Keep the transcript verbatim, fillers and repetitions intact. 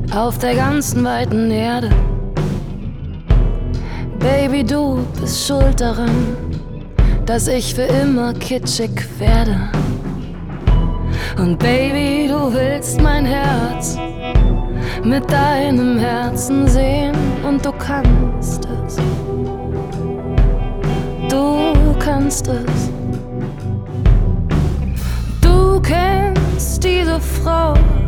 auf der ganzen weiten Erde. Baby, du bist schuld daran, dass ich für immer kitschig werde. Und Baby, du willst mein Herz mit deinem Herzen sehen und du kannst es. Du kannst es. Du kennst diese Frau,